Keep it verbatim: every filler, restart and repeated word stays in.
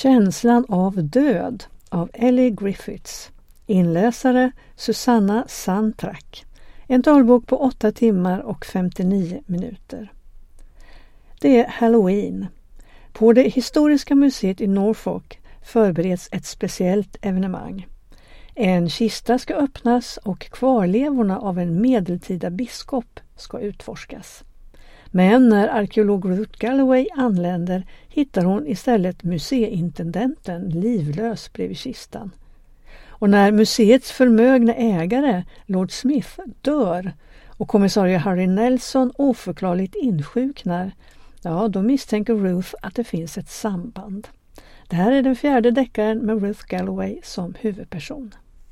Känslan av död av Ellie Griffiths. Inläsare Susanna Santrak. En talbok på åtta timmar och femtionio minuter. Det är Halloween. På det historiska museet i Norfolk förbereds ett speciellt evenemang. En kista ska öppnas och kvarlevorna av en medeltida biskop ska utforskas. Men när arkeolog Ruth Galloway anländer hittar hon istället museiintendenten livlös bredvid kistan. Och när museets förmögna ägare, Lord Smith, dör och kommissarie Harry Nelson oförklarligt insjuknar, ja, då misstänker Ruth att det finns ett samband. Det här är den fjärde deckaren med Ruth Galloway som huvudperson.